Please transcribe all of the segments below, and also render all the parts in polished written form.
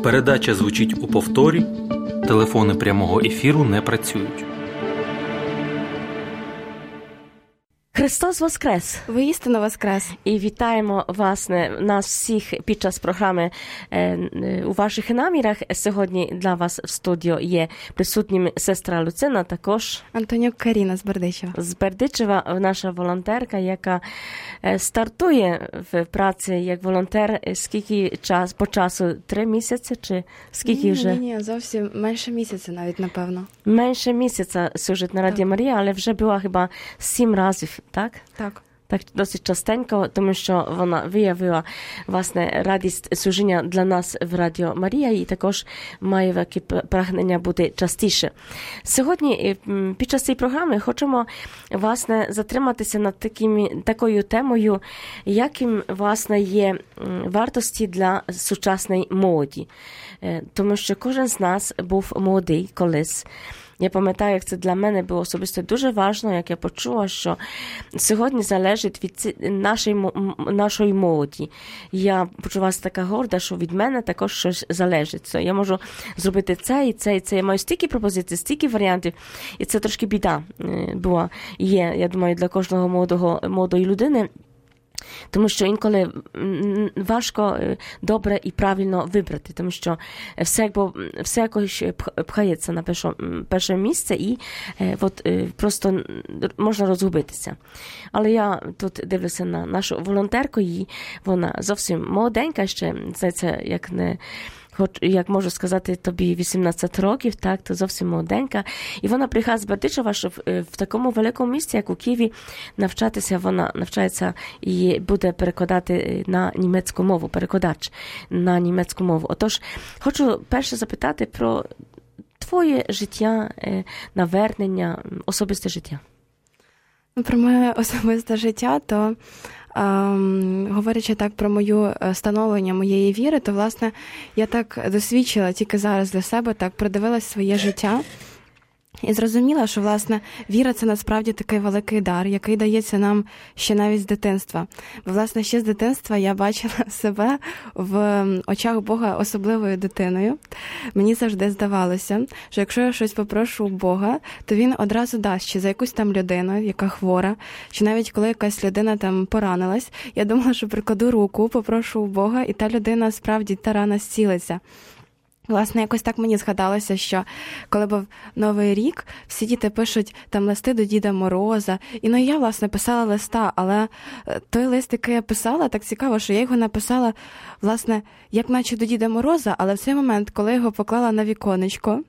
Передача звучить у повторі. Телефони прямого ефіру не працюють. Христос Воскрес! Воістину Воскрес! І вітаємо нас всіх під час програми у ваших намірах. Сьогодні для вас в студіо є присутніми сестра Люцина, також Антонюк Каріна з Бердичева. З Бердичева, наша волонтерка, яка стартує в праці як волонтер. Скільки по часу? 3 місяці? Чи скільки вже? Ні, зовсім менше місяця навіть, напевно. Менше місяця служить на Раді Марія, але вже була хіба 7 разів. Так? Так. Так, досить частенько, тому що вона виявила, власне, радість служіння для нас в Радіо Марія і також має таке прагнення бути частіше. Сьогодні під час цієї програми хочемо, власне, затриматися над такою темою, яким, власне, є вартості для сучасної молоді. Тому що кожен з нас був молодий колись. Я пам'ятаю, як це для мене було особисто дуже важливо, як я почула, що сьогодні залежить від нашої молоді. Я почувалася така горда, що від мене також щось залежить. Я можу зробити це і це, і це. Я маю стільки пропозицій, стільки варіантів. І це трошки біда була. Є, я думаю, для кожного молодої людини. Тому що інколи важко добре і правильно вибрати, тому що все якось пхається на перше місце і просто можна розгубитися. Але я тут дивлюся на нашу волонтерку, і вона зовсім молоденька ще, це як можу сказати, тобі 18 років, так, то зовсім молоденька. І вона приїхала з Бердичева, щоб в такому великому місті, як у Києві, навчатися. Вона навчається і буде перекладати на німецьку мову, перекладач на німецьку мову. Отож, хочу перше запитати про твоє життя, навернення, особисте життя. Про моє особисте життя, то говорячи так про моє становлення моєї віри, то, власне, я так досвідчила тільки зараз для себе, так придивилась своє життя і зрозуміла, що, власне, віра – це насправді такий великий дар, який дається нам ще навіть з дитинства. Бо, власне, ще з дитинства я бачила себе в очах Бога особливою дитиною. Мені завжди здавалося, що якщо я щось попрошу у Бога, то Він одразу дасть, чи за якусь там людину, яка хвора, чи навіть коли якась людина там поранилась, я думала, що прикладу руку, попрошу у Бога, і та людина справді, та рана зцілиться. Власне, якось так мені згадалося, що коли був Новий рік, всі діти пишуть там листи до Діда Мороза. І я, власне, писала листа, але той лист, який я писала, так цікаво, що я його написала, власне, як наче до Діда Мороза, але в цей момент, коли я його поклала на віконечко,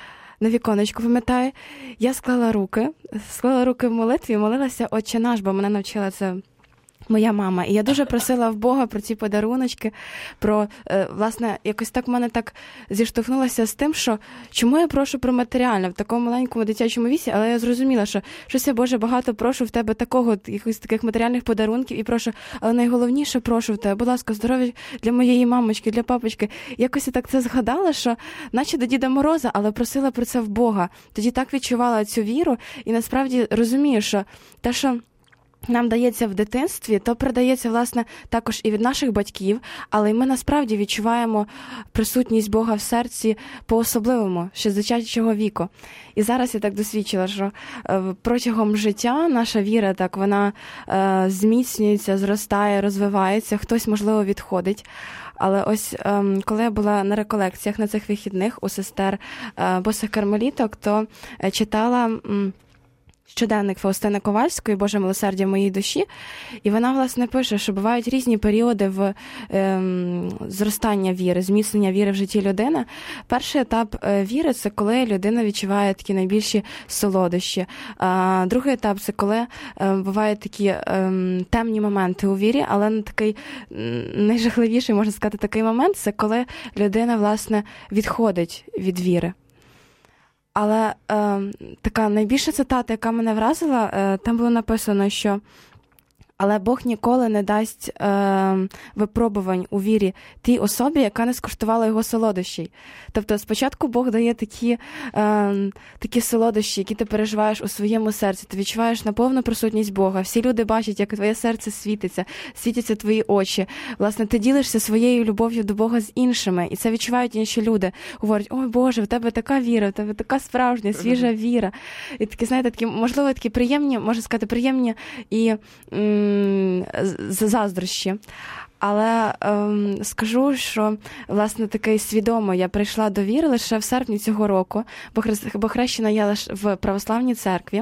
пам'ятаю, я склала руки в молитві і молилася «Отче наш», бо мене навчила це моя мама. І я дуже просила в Бога про ці подаруночки, власне, якось так в мене так зіштовхнулася з тим, що чому я прошу про матеріальне в такому маленькому дитячому віці, але я зрозуміла, що щось я, Боже, багато прошу в тебе якихось таких матеріальних подарунків і прошу, але найголовніше прошу в тебе, будь ласка, здоров'я для моєї мамочки, для папочки. Якось я так це згадала, що наче до Діда Мороза, але просила про це в Бога. Тоді так відчувала цю віру і насправді розумію, що те, що нам дається в дитинстві, то передається, власне, також і від наших батьків, але й ми насправді відчуваємо присутність Бога в серці по-особливому, ще з дитячого віку. І зараз я так досвідчила, що протягом життя наша віра, так, вона зміцнюється, зростає, розвивається, хтось, можливо, відходить. Але ось коли я була на реколекціях на цих вихідних у сестер босих кармеліток, то читала щоденник Фаустини Ковальської «Боже милосердя в моїй душі», і вона, власне, пише, що бувають різні періоди в зростання віри, зміцнення віри в житті людини. Перший етап віри – це коли людина відчуває такі найбільші солодощі. Другий етап – це коли бувають такі темні моменти у вірі, але такий найжахливіший, можна сказати, такий момент – це коли людина, власне, відходить від віри. Але така найбільша цитата, яка мене вразила, там було написано, що Але Бог ніколи не дасть випробувань у вірі тій особі, яка не скуштувала його солодощі. Тобто спочатку Бог дає такі солодощі, які ти переживаєш у своєму серці. Ти відчуваєш наповну присутність Бога. Всі люди бачать, як твоє серце світяться твої очі. Власне, ти ділишся своєю любов'ю до Бога з іншими, і це відчувають інші люди. Говорять: ой, Боже, в тебе така віра, в тебе така справжня, свіжа віра. І такі, знаєте, такі, можливо, такі приємні, можна сказати, приємні і заздрощі. Але скажу, що, власне, таки свідомо я прийшла до віри лише в серпні цього року, бо хрещена я лише в православній церкві.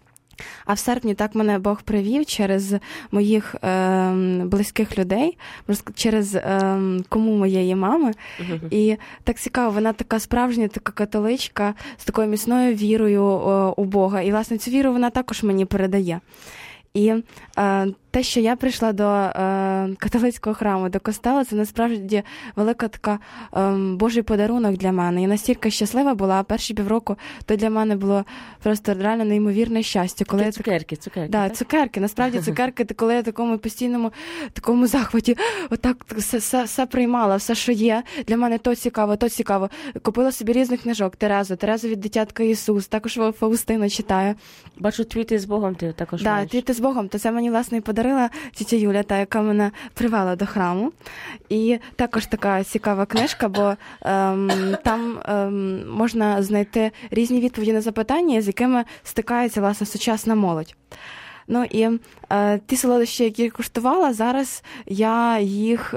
А в серпні так мене Бог привів через моїх близьких людей, через кому моєї мами. І так цікаво, вона така справжня, така католичка з такою міцною вірою у Бога. І, власне, цю віру вона також мені передає. І те, що я прийшла до католицького храму, до костелу, це насправді велика така Божий подарунок для мене. Я настільки щаслива була, перші півроку то для мене було просто реально неймовірне щастя. Коли цукерки. Да, цукерки. Насправді цукерки, коли я в такому постійному такому захваті, отак все приймала, все, що є. Для мене то цікаво. Купила собі різних книжок. Терезу від дитятка Ісус, також Фаустину читаю. Бачу, твіти з Богом ти також маєш. Так, твіти з Богом. То це мені, власне, і подарила тітя Юля, та, яка мене привела до храму. І також така цікава книжка, бо там можна знайти різні відповіді на запитання, з якими стикається, власне, сучасна молодь. Ну і ті солодощі, які я куштувала, зараз я їх,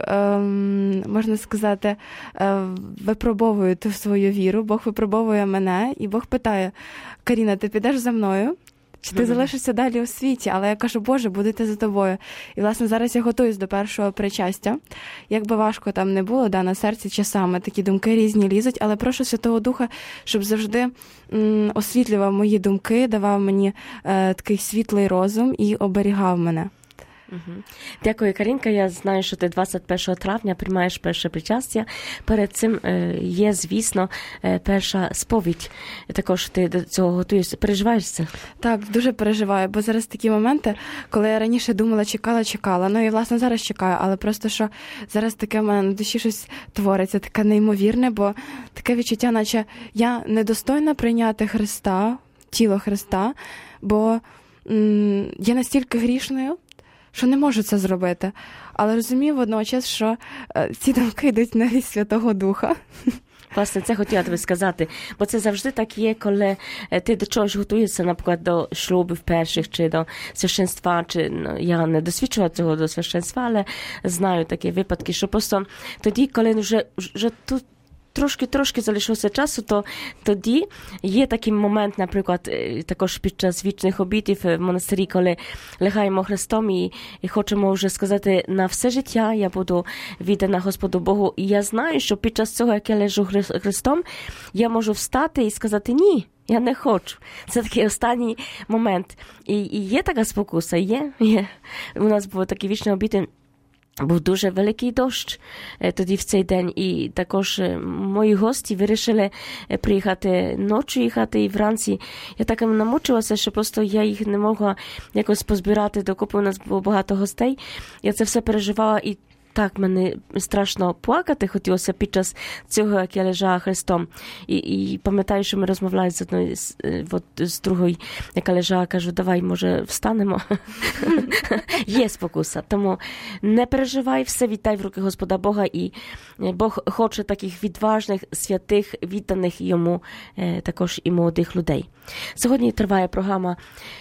можна сказати, випробовую ту свою віру. Бог випробовує мене, і Бог питає: Каріна, ти підеш за мною? Чи ти залишишся далі у світі? Але я кажу: Боже, буду йти за тобою. І, власне, зараз я готуюсь до першого причастя. Як би важко там не було, на серці часами такі думки різні лізуть, але прошу Святого Духа, щоб завжди освітлював мої думки, давав мені такий світлий розум і оберігав мене. Дякую, Карінка. Я знаю, що ти 21 травня приймаєш перше причастя. Перед цим є, звісно, перша сповідь. Також ти до цього готуєшся. Переживаєш це? Так, дуже переживаю, бо зараз такі моменти, коли я раніше думала, чекала. Ну і, власне, зараз чекаю, але просто, що зараз таке в мене на душі щось твориться, таке неймовірне, бо таке відчуття, наче я недостойна прийняти Христа, тіло Христа, бо я настільки грішною, що не можу це зробити. Але розумію водночас, що ці думки йдуть на від Святого Духа. Власне, це хотіла тобі сказати, бо це завжди так є, коли ти до чогось готуєшся, наприклад, до шлюбів перших, чи до священства, чи я не досвідчила цього до священства, але знаю такі випадки, що просто тоді, коли вже тут трошки залишилося часу, то тоді є такий момент, наприклад, також під час вічних обідів в монастирі, коли лягаємо Христом і хочемо вже сказати: на все життя я буду віддана Господу Богу. І я знаю, що під час цього, як я лежу Христом, я можу встати і сказати: ні, я не хочу. Це такий останній момент. І є така спокуса, є. У нас був такий вічний обід. Був дуже великий дощ тоді в цей день, і також мої гості вирішили приїхати ночі, їхати і вранці. Я так намучилася, що просто я їх не могла якось позбирати докупи. У нас було багато гостей. Я це все переживала, і так, мені страшно плакати хотілося під час цього, як я лежала Христом. І пам'ятаю, що ми розмовляли з одною, з другою, яка лежала, кажу: давай, може, встанемо? Є спокуса. Тому не переживай, все віддай в руки Господа Бога, і Бог хоче таких відважних, святих, відданих йому також і молодих людей. Сьогодні триває програма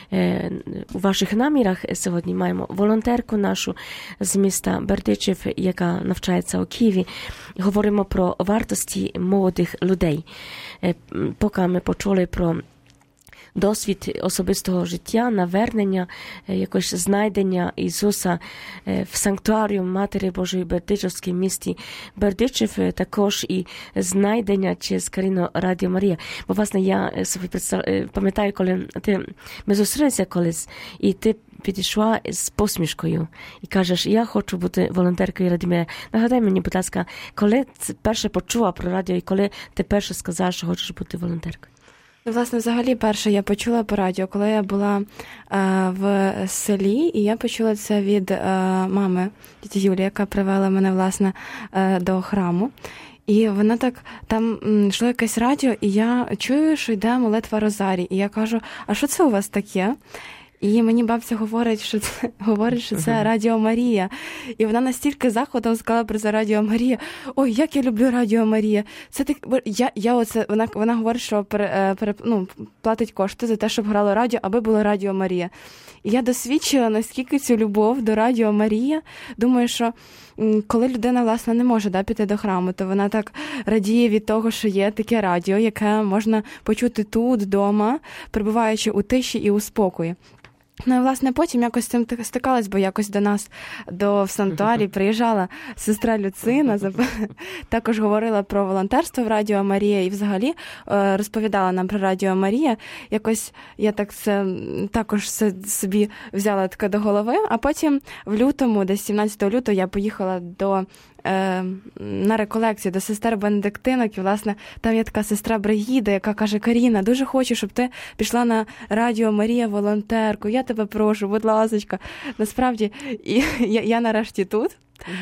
у ваших намірах. Сьогодні маємо волонтерку нашу з міста Бердичів, яка навчається у Києві. Говоримо про вартості молодих людей. Поки ми почули про досвід особистого життя, навернення, якось знайдення Ісуса в санктуарію Матері Божої Бердичівській місті Бердичів, також і знайдення через Каріну Радіо Марія. Бо, власне, я собі пам'ятаю, коли ми зустрілися колись, і ти підійшла з посмішкою і кажеш: я хочу бути волонтеркою Радіо Марія. Нагадай мені, будь ласка, коли ти перше почула про радіо і коли ти перше сказала, що хочеш бути волонтеркою? Власне, взагалі, перше я почула по радіо, коли я була в селі, і я почула це від мами, тіті Юлії, яка привела мене, власне, до храму. І вона так, там йшло якесь радіо, і я чую, що йде молитва Розарій. І я кажу, а що це у вас таке? І мені бабця говорить, що це Радіо Марія. І вона настільки заходом сказала про це Радіо Марія. Ой, як я люблю Радіо Марія. Це так, вона говорить, що платить кошти за те, щоб грало радіо, аби було Радіо Марія. І я досвідчила наскільки цю любов до Радіо Марія. Думаю, що коли людина, власне, не може піти до храму, то вона так радіє від того, що є таке радіо, яке можна почути тут, вдома, перебуваючи у тиші і у спокої. Ну, і, власне, потім якось з цим стикалась, бо якось до нас, в санктуарі приїжджала сестра Люцина, також говорила про волонтерство в Радіо Марія і взагалі розповідала нам про Радіо Марія. Якось я так це також собі взяла таке до голови, а потім в лютому, десь 17 лютого, я поїхала на реколекцію до сестер Бенедиктинок, і, власне, там є така сестра Бригіда, яка каже: Каріна, дуже хочу, щоб ти пішла на Радіо Марія волонтерку, я тебе прошу, будь ласочка. Насправді, я нарешті тут.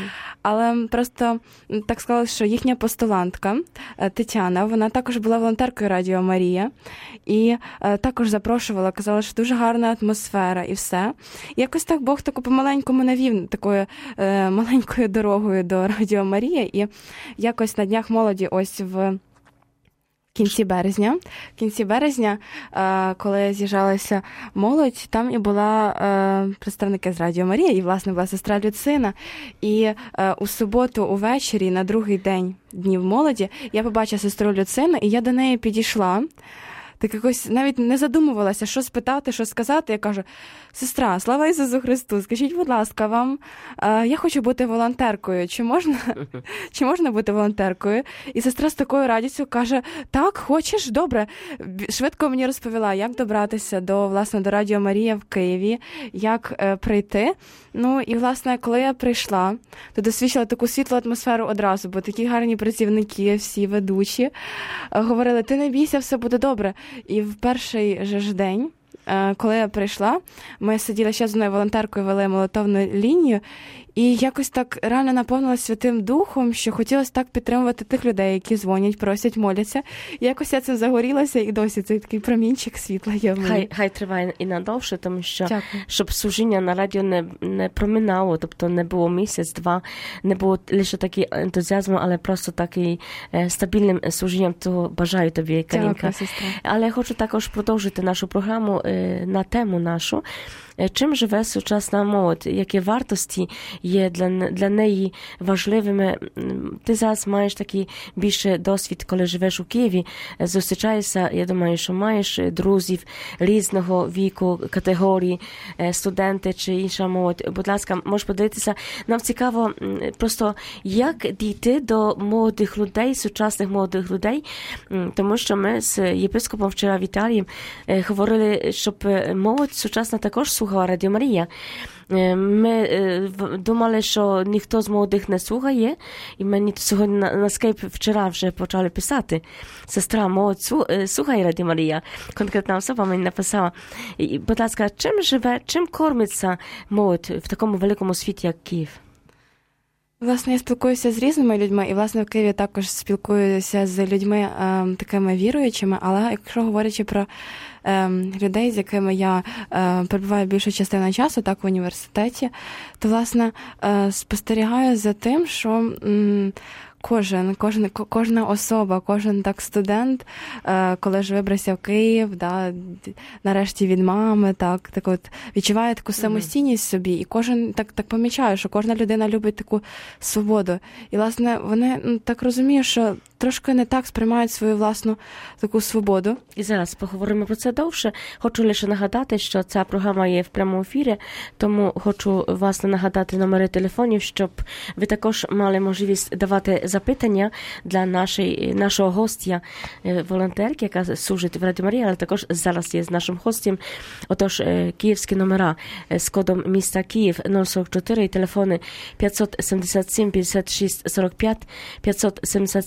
Але просто так склалося, що їхня постулантка Тетяна, вона також була волонтеркою Радіо Марія і також запрошувала, казала, що дуже гарна атмосфера і все. І якось так Бог таку помаленькому навів такою маленькою дорогою до Радіо Марія, і якось на Днях молоді ось в кінці березня, коли з'їжджалася молодь, там і була представники з Радіо Марія, і, власне, була сестра Люцина. І у суботу увечері, на другий день Днів молоді, я побачила сестру Люцину, і я до неї підійшла. Так якось навіть не задумувалася, що спитати, що сказати. Я кажу: сестра, слава Ісусу Христу, скажіть, будь ласка, вам, я хочу бути волонтеркою, чи можна бути волонтеркою? І сестра з такою радістю каже: так, хочеш? Добре. Швидко мені розповіла, як добратися до Радіо Марія в Києві, як прийти. Ну, і, власне, коли я прийшла, то досвідчила таку світлу атмосферу одразу, бо такі гарні працівники, всі ведучі, говорили: ти не бійся, все буде добре. І в перший же ж день, коли я прийшла, ми сиділи ще з одною волонтеркою, вели молитовну лінію, і якось так реально наповнилася Святим Духом, що хотілося так підтримувати тих людей, які дзвонять, просять, моляться. І якось я цим загорілася, і досі цей такий промінчик світла є в мені. Хай триває і надовше, тому що, щоб служіння на радіо не проминало, тобто не було місяць-два, не було лише такий ентузіазму, але просто такий стабільним служінням, то бажаю тобі, Карінка. Але я хочу також продовжити нашу програму на тему нашу. Чим живе сучасна молодь? Які вартості є для неї важливими? Ти зараз маєш такий більше досвід, коли живеш у Києві, зустрічаєшся, я думаю, що маєш друзів різного віку, категорії, студенти чи інша молодь. Будь ласка, можеш подивитися. Нам цікаво просто, як дійти до молодих людей, сучасних молодих людей, тому що ми з єпископом вчора в Італії говорили, щоб молодь сучасна також слухала Радіо Марія. Ми думали, що ніхто з молодих не слухає, і мені сьогодні на скайп вчора вже почали писати: сестра, молодь слухає Радіо Марія. Конкретна особа мені написала. І, будь ласка, чим живе, чим кормиться молодь в такому великому світі, як Київ? Власне, я спілкуюся з різними людьми, і, власне, в Києві також спілкуюся з людьми такими віруючими, але якщо говорячи про людей, з якими я перебуваю більшу частину часу, так, в університеті, то, власне, спостерігаю за тим, що кожна особа, кожен так студент, коли ж вибрався в Київ, нарешті від мами, так от відчуває таку самостійність собі, і кожен так помічає, що кожна людина любить таку свободу. І, власне, вони так розуміють, що трошки не так сприймають свою власну таку свободу. І зараз поговоримо про це довше. Хочу лише нагадати, що ця програма є в прямому ефірі, тому хочу власне нагадати номери телефонів, щоб ви також мали можливість давати запитання для нашого гостя, волонтерки, яка служить в Радіо Марія, але також зараз є з нашим гостем. Отож, київські номера з кодом міста Київ 044 і телефони 577 56 45, 577 56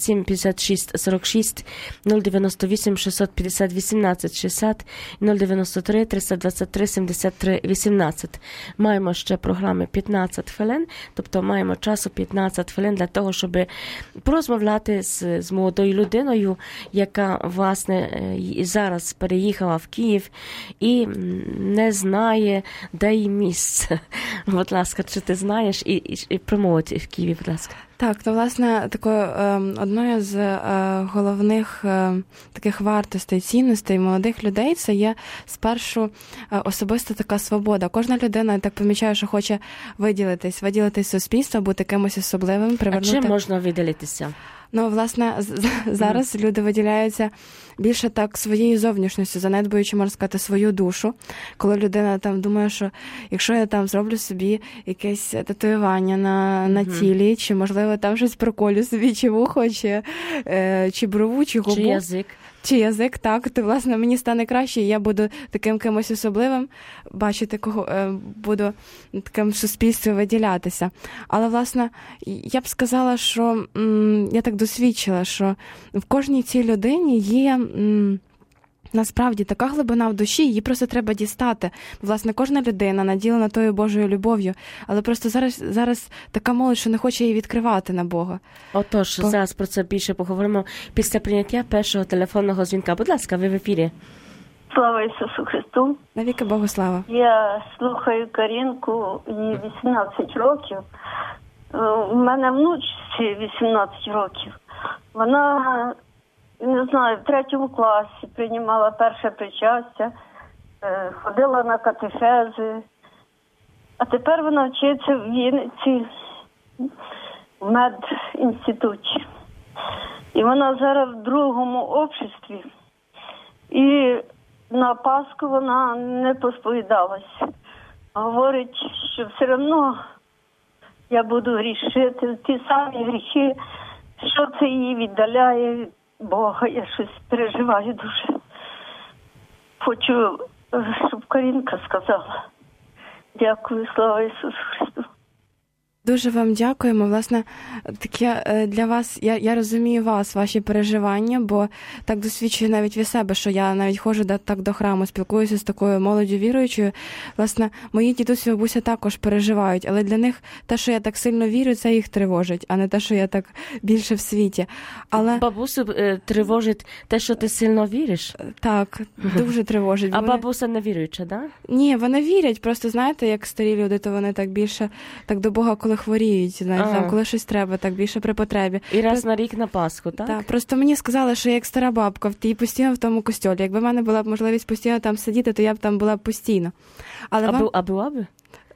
66 46, 098 650 18 60, 093 323 73 18. Маємо ще програми 15 хвилин, тобто маємо часу 15 хвилин для того, щоб порозмовляти з молодою людиною, яка, власне, зараз переїхала в Київ і не знає, де її місце. Будь ласка, чи ти знаєш і промовити в Києві, будь ласка. Так, то, власне, такою одною з головних таких вартостей, цінностей молодих людей це є спершу особиста така свобода. Кожна людина, я так помічаю, що хоче виділитись з суспільства, бути кимось особливим, привернути... А чим можна виділитися? Ну, власне, зараз люди виділяються більше так своєю зовнішністю, занедбуючи, можна сказати, свою душу. Коли людина там думає, що якщо я там зроблю собі якесь татуювання на тілі, чи, можливо, там щось проколю собі, чи вухо, чи брову, чи губу. Чи язик, так, то, власне, мені стане краще, і я буду таким кимось особливим, бачити, кого буду таким в суспільстві виділятися. Але, власне, я б сказала, що я так досвідчила, що в кожній цій людині є... Насправді, така глибина в душі, її просто треба дістати. Власне, кожна людина наділена тою Божою любов'ю, але просто зараз така молодь, що не хоче її відкривати на Бога. Отож, зараз про це більше поговоримо після прийняття першого телефонного дзвінка. Будь ласка, ви в ефірі. Слава Ісусу Христу. Навіки Богу слава. Я слухаю Карінку, їй 18 років. У мене внучці 18 років. Вона... Не знаю, в 3 класі приймала перше причастя, ходила на катехези, а тепер вона вчиться в Вінниці, в медінституті. І вона зараз в другому обществі, і на Пасху вона не посповідалась. Говорить, що все одно я буду грішити, ті самі гріхи, що це її віддаляє від Бога, я щось переживаю дуже. Хочу, щоб Карінка сказала. Дякую, слава Ісусу Христу. Дуже вам дякуємо. Власне, таке для вас, я розумію вас, ваші переживання, бо так досвідчую навіть від себе, що я навіть ходжу так до храму, спілкуюся з такою молоддю віруючою. Власне, мої дідусі і бабуся також переживають, але для них те, що я так сильно вірю, це їх тривожить, а не те, що я так більше в світі. Але бабусю тривожить те, що ти сильно віриш? Так, дуже тривожить. А бабуся не віруюча, да? Ні, вони вірять, просто знаєте, як старі люди, то вони так більше так до Бога, коли хворіють, знаєте, там, коли щось треба, так більше при потребі. І раз на рік на Пасху, так? Так, просто мені сказали, що я як стара бабка, і постійно в тому костьолі. Якби в мене була б можливість постійно там сидіти, то я б там була б постійно. Але а була б?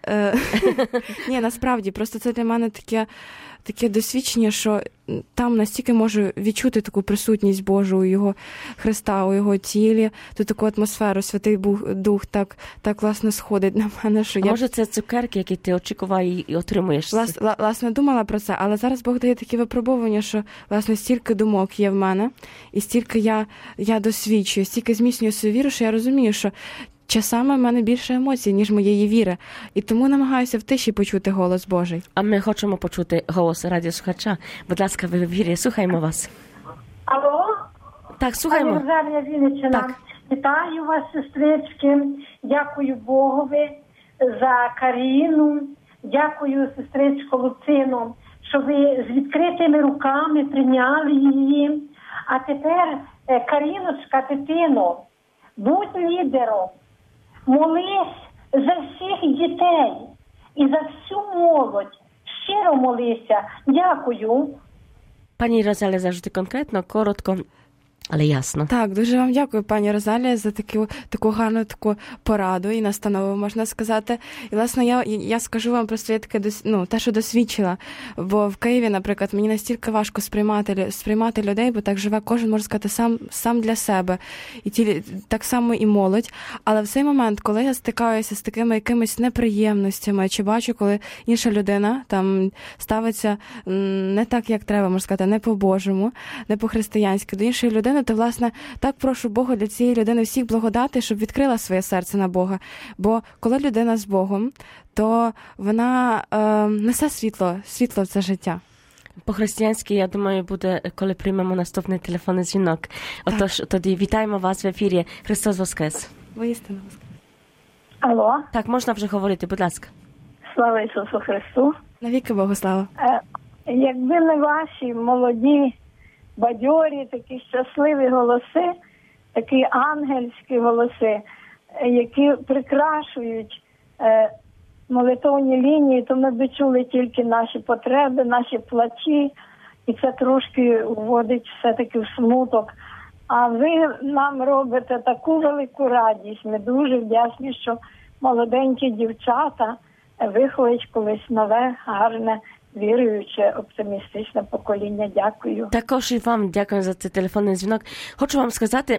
Ні, насправді, просто це для мене таке досвідчення, що там настільки можу відчути таку присутність Божу у його Христа, у його тілі, ту таку атмосферу, Святий Дух так власне сходить на мене, що може це цукерки, які ти очікував і отримуєш? Власне, думала про це, але зараз Бог дає такі випробування, що, власне, стільки думок є в мене, і стільки я досвідчую, стільки зміцнюю свою віру, що я розумію, що часами в мене більше емоцій, ніж моєї віри. І тому намагаюся в тиші почути голос Божий. А ми хочемо почути голос радіослухача. Будь ласка, ви в ефірі, слухаємо вас. Алло? Так, слухаємо. Розалія Вінниччина. Так. Вітаю вас, сестрички. Дякую Богові за Каріну. Дякую, сестричко Луцину, що ви з відкритими руками прийняли її. А тепер, Каріночка, дитино, будь лідером. Молись за всіх дітей і за всю молодь. Щиро молися. Дякую. Пані Розалія, завжди конкретно, коротко, але ясно. Так, дуже вам дякую, пані Розалія, за таку гарну таку пораду і настанову, можна сказати. І, власне, я скажу вам просто таке, те, що досвідчила. Бо в Києві, наприклад, мені настільки важко сприймати людей, бо так живе кожен, можна сказати, сам для себе. І так само і молодь. Але в цей момент, коли я стикаюся з такими якимись неприємностями, чи бачу, коли інша людина там ставиться не так, як треба, можна сказати, не по-божому, не по-християнськи, до іншої людини, то, власне, так прошу Бога для цієї людини всіх благодати, щоб відкрила своє серце на Бога. Бо коли людина з Богом, то вона несе світло в це життя. По-християнськи, я думаю, буде, коли приймемо наступний телефонний дзвінок. Отож, тоді вітаємо вас в ефірі. Христос Воскрес. Воістину Воскрес. Алло, Так, можна вже говорити, будь ласка. слава Ісусу Христу. Навіки Богу слава. Якби не ваші молоді, бадьорі, такі щасливі голоси, такі ангельські голоси, які прикрашують молитовні лінії, то ми б чули тільки наші потреби, наші плачі, і це трошки вводить все-таки в смуток. А ви нам робите таку велику радість. Ми дуже вдячні, що молоденькі дівчата виховують колись нове, гарне, віруюче, оптимістичне покоління. Дякую. Також і вам дякую за цей телефонний дзвінок. Хочу вам сказати,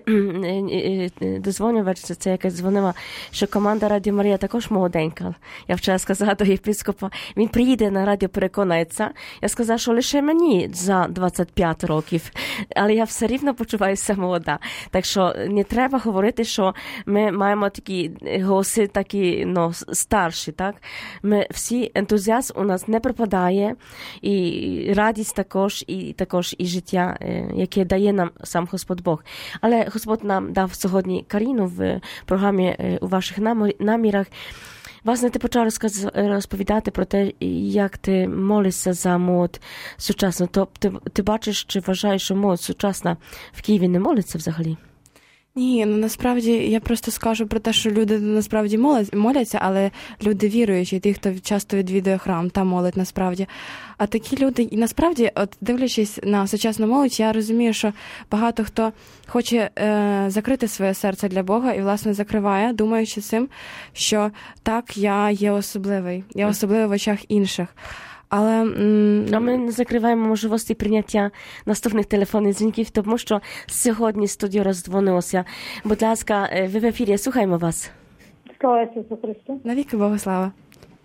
дозвонювач, це яка дзвонила, що команда Радіо Марія також молоденька. Я вчора сказала до єпископа, він приїде на радіо, переконається. Я сказала, що лише мені за 25 років, але я все рівно почуваюся молода. Так що не треба говорити, що ми маємо такі голоси, такі, старші, так? Ми всі, ентузіазм у нас не пропадає, і радість також і життя, яке дає нам сам Господь Бог. Але Господь нам дав сьогодні Каріну в програмі «У ваших намірах». Власне, ти почав розповідати про те, як ти молишся за молодь сучасну. Тобто ти бачиш, чи вважаєш, що молодь сучасна в Києві не молиться взагалі? Ні, насправді я просто скажу про те, що люди насправді моляться, але люди віруючі, ті, хто часто відвідує храм, та молодь насправді. А такі люди, і насправді, от дивлячись на сучасну молодь, я розумію, що багато хто хоче закрити своє серце для Бога і, власне, закриває, думаючи цим, що так, я є особливий, я особливий в очах інших. Але а ми не закриваємо можливості прийняття наступних телефонних дзвінків, тому що сьогодні студія роздзвонилося. Будь ласка, ви в ефірі, слухаємо вас. Слава Ісусу Христу. Навіки Богу слава.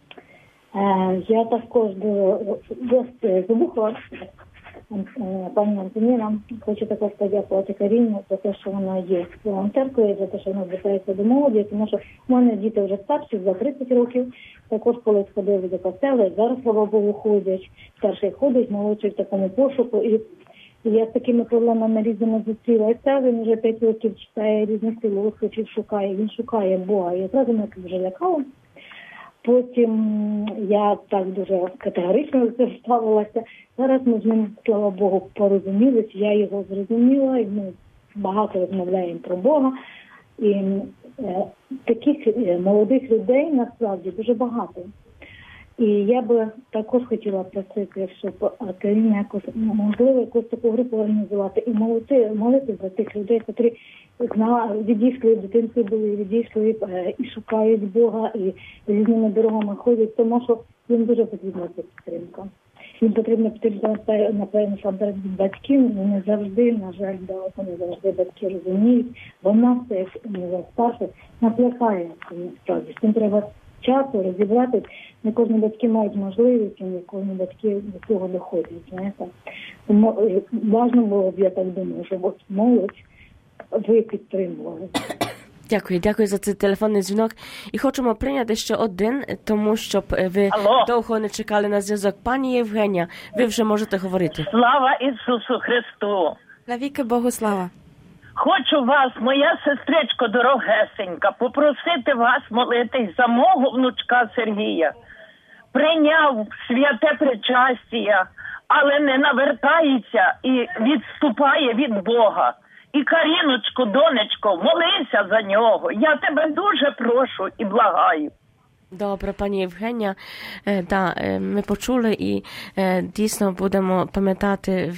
Я також досить вибухла. Пані Антоніна, хочу також подякувати Каріні за те, що вона є волонтеркою, за те, що вона звертається до молоді, тому що в мене діти вже старші, за 30 років, також колись ходили до костела, зараз, слава Богу, ходять, старший ходить, молодший в такому пошуку, і я з такими проблемами різними зустрілася, він вже 5 років читає різних філософів, шукає, він шукає Бога, я одразу мене вже лякала. Потім я так дуже категорично до цього ставилася. Зараз ми з ним, слава Богу, порозумілися, я його зрозуміла, і ми багато розмовляємо про Бога. І таких молодих людей насправді дуже багато. І я би також хотіла просити, щоб Каріна якось, можливо, якусь таку групу організувати і молити за тих людей, які відійшли, дитинці були, відійшли і шукають Бога, і різними дорогами ходять, тому що їм дуже потрібна ця підтримка. Їм потрібна підтримка, напевно, від батьків, не завжди, на жаль, не завжди батьки розуміють, бо нас, як старших, наплякає, насправді. З цим треба часу розібрати. Не кожні батьки мають можливість, і не кожні батьки до цього доходять. Знаєте. Тому важливо було б, я так думаю, щоб от молодь ви підтримували. Дякую за цей телефонний дзвінок. І хочемо прийняти ще один, тому щоб ви довго не чекали на зв'язок. Пані Євгенія, ви вже можете говорити. Слава Ісусу Христу! Навіки Богу слава! Хочу вас, моя сестричко дорогесенька, попросити вас молитись за мого внучка Сергія. Прийняв святе причастя, але не навертається і відступає від Бога. І, Каріночко, донечко, молися за нього. Я тебе дуже прошу і благаю. Добре, пані Євгенія, ми почули і дійсно будемо пам'ятати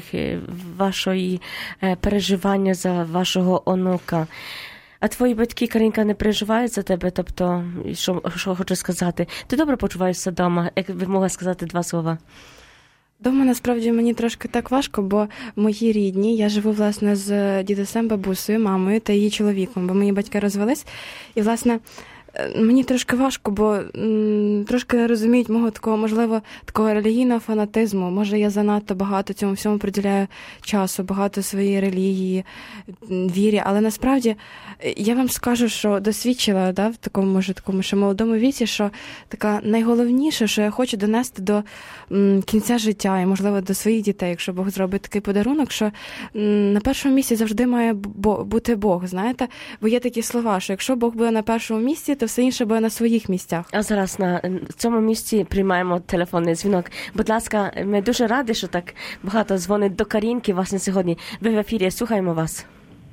вашої переживання за вашого онука. А твої батьки, Карінка, не переживають за тебе? Тобто, що хочу сказати? Ти добре почуваєшся вдома? Як ви могли сказати 2 слова? Дома, насправді, мені трошки так важко, бо мої рідні, я живу, власне, з дідусем, бабусею, мамою та її чоловіком, бо мої батьки розвелись. І, власне, мені трошки важко, бо трошки не розуміють мого такого, можливо, такого релігійного фанатизму. Може, я занадто багато цьому всьому приділяю часу, багато своєї релігії, вірі. Але насправді я вам скажу, що досвідчила в такому ще молодому віці, що така найголовніше, що я хочу донести до кінця життя і, можливо, до своїх дітей, якщо Бог зробить такий подарунок, що на першому місці завжди має бути Бог, знаєте? Бо є такі слова, що якщо Бог буде на першому місці, то все інше буде на своїх місцях. А зараз на цьому місці приймаємо телефонний дзвінок. Будь ласка, ми дуже раді, що так багато дзвонить до Карінки власне сьогодні. Ви в ефірі, слухаємо вас.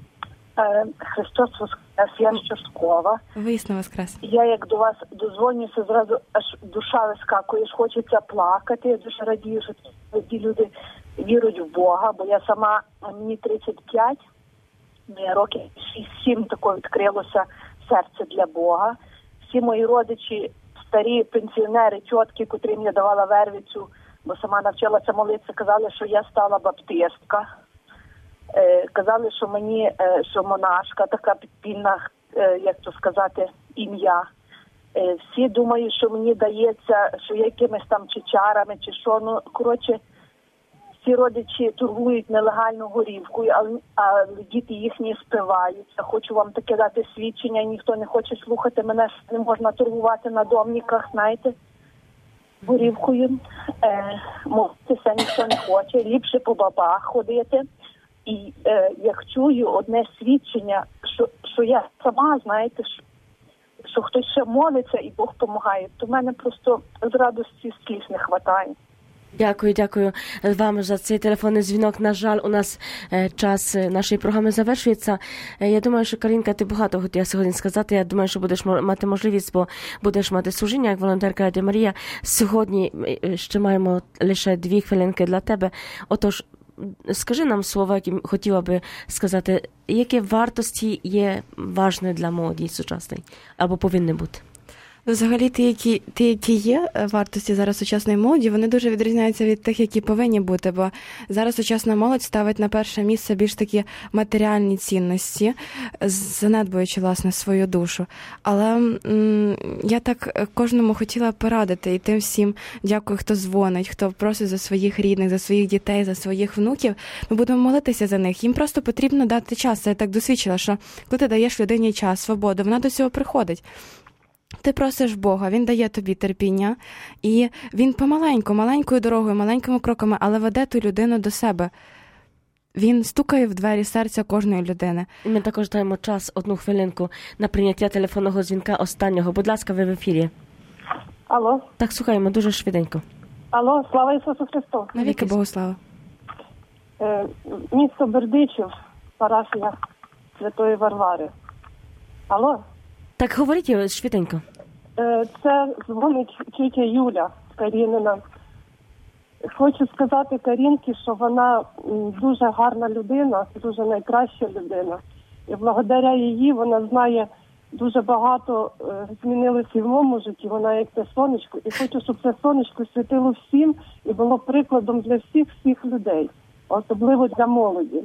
Христос Воскрес, я з Чорткова. Висно Воскрес. Я як до вас дозвонюся, зразу аж душа вискакує, хочеться плакати. Я дуже радію, що ті люди вірують в Бога, бо я сама, мені 35, років 6-7 тако відкрилося серце для Бога. Всі мої родичі, старі пенсіонери, тітки, котрим я давала вервицю, бо сама навчилася молитися, казали, що я стала баптистка. Казали, що мені, що монашка, така підпільна, як то сказати, ім'я. Всі думають, що мені дається, що я якимись там чи чарами, чи що. Ну, коротше, всі родичі торгують нелегальну горівкою, а діти їхні спиваються. Хочу вам таке дати свідчення, ніхто не хоче слухати мене, не можна торгувати на домниках, знаєте, горівкою. Молитися ніхто не хоче, ліпше по бабах ходити. І як чую одне свідчення, що я сама, знаєте, що хтось ще молиться і Бог допомагає, то в мене просто з радості сліз не вистачає. Дякую вам за цей телефонний дзвінок. На жаль, у нас час нашої програми завершується. Я думаю, що, Карінка, ти багато хотіла сьогодні сказати. Я думаю, що будеш мати можливість, бо будеш мати служіння як волонтерка Радіо Марія. Сьогодні ще маємо лише 2 хвилинки для тебе. Отож, скажи нам слова, які хотіла би сказати, які вартості є важливі для молоді сучасної, або повинні бути? Взагалі, ті, які є вартості зараз сучасної молоді, вони дуже відрізняються від тих, які повинні бути, бо зараз сучасна молодь ставить на перше місце більш такі матеріальні цінності, занедбуючи, власне, свою душу. Але я так кожному хотіла порадити, і тим всім дякую, хто дзвонить, хто просить за своїх рідних, за своїх дітей, за своїх внуків. Ми будемо молитися за них. Їм просто потрібно дати час. Я так досвідчила, що коли ти даєш людині час, свободу, вона до цього приходить. Ти просиш Бога, Він дає тобі терпіння, і Він маленькою дорогою, маленькими кроками, але веде ту людину до себе. Він стукає в двері серця кожної людини. І ми також даємо час, 1 хвилинку, на прийняття телефонного дзвінка останнього. Будь ласка, ви в ефірі. Алло? Так, слухаємо, дуже швиденько. Алло, слава Ісусу Христу. Навіки Богу слава. Місто Бердичів, парафія Святої Варвари. Алло? Так, говоріть швиденько. Це дзвонить тітя Юля Карінина. Хочу сказати Карінці, що вона дуже гарна людина, дуже найкраща людина. І благодаря її вона знає дуже багато, змінилося і в моєму житті, вона як те сонечко. І хочу, щоб це сонечко світило всім і було прикладом для всіх людей, особливо для молоді.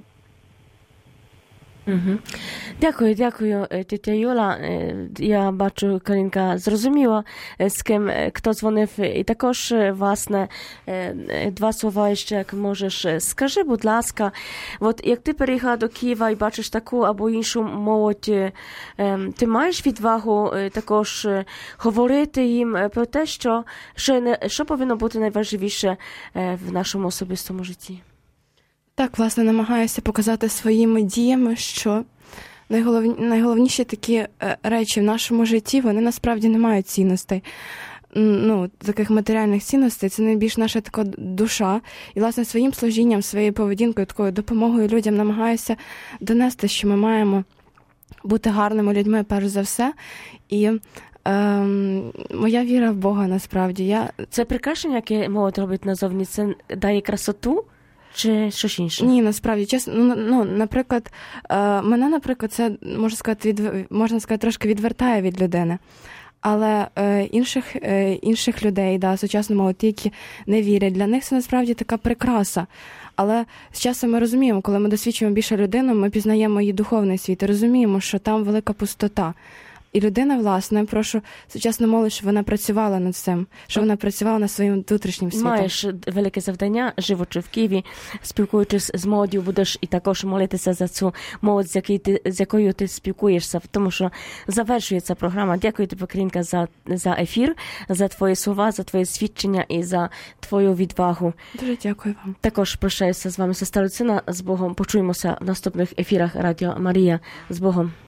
Угу. Дякую, тітя Юла. Я бачу, Карінка зрозуміла, з ким, хто дзвонив. І також, власне, 2 слова ще, як можеш. Скажи, будь ласка, от як ти переїхала до Києва і бачиш таку або іншу молодь, ти маєш відвагу також говорити їм про те, що повинно бути найважливіше в нашому особистому житті? Так, власне, намагаюся показати своїми діями, що найголовніші такі речі в нашому житті, вони насправді не мають цінностей. Таких матеріальних цінностей, це найбільш наша така душа. І, власне, своїм служінням, своєю поведінкою, такою допомогою людям намагаюся донести, що ми маємо бути гарними людьми, перш за все. І моя віра в Бога, насправді. Це прикрашення, яке молодь робить назовні, це дає красоту? Чи щось інше? Ні, насправді, чесно, наприклад, мене, це, можна сказати, трошки відвертає від людини. Але інших людей, сучасно молоді, які не вірять, для них це насправді така прикраса. Але з часом ми розуміємо, коли ми досвідчуємо більше людину, ми пізнаємо її духовний світ і розуміємо, що там велика пустота. І людина, власне, прошу сучасну молодь, щоб вона працювала над цим, щоб вона працювала над своїм внутрішнім світом. Маєш велике завдання, живучи в Києві, спілкуючись з молоддю, будеш і також молитися за цю молодь, з якою ти спілкуєшся, тому що завершується програма. Дякую тобі, Карінка, за ефір, за твої слова, за твої свідчення і за твою відвагу. Дуже дякую вам. Також прощаюся з вами, сестра Люцина, з Богом. Почуємося в наступних ефірах Радіо Марія. З Богом.